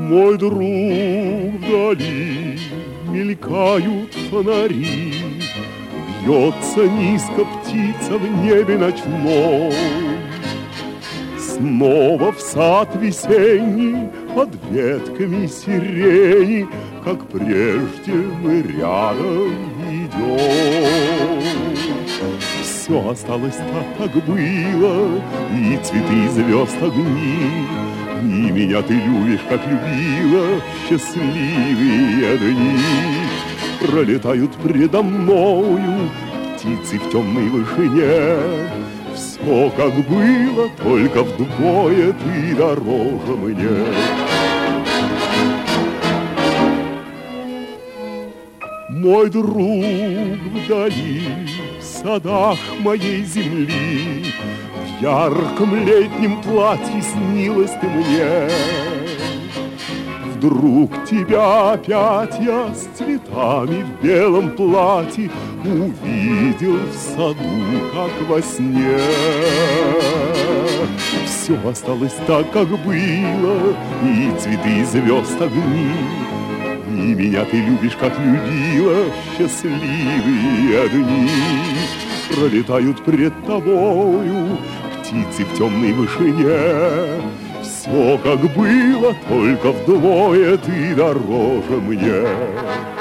Мой друг, вдали мелькают фонари, бьется низко птица в небе ночном. Снова в сад весенний под ветками сирени, как прежде мы рядом идем. Все осталось так, как было, и цветы, и звезд, огни, и меня ты любишь, как любила, счастливые дни. Пролетают предо мною птицы в темной вышине. Все, как было, только вдвое ты дороже мне. Мой друг вдали, в садах моей земли, в ярком летнем платье снилась ты мне. Вдруг тебя опять я с цветами в белом платье увидел в саду, как во сне. Все осталось так, как было, и цветы, и звезд, огни, и меня ты любишь, как любила, счастливые дни. Пролетают пред тобою птицы в темной вышине. Все, как было, только вдвое ты дороже мне.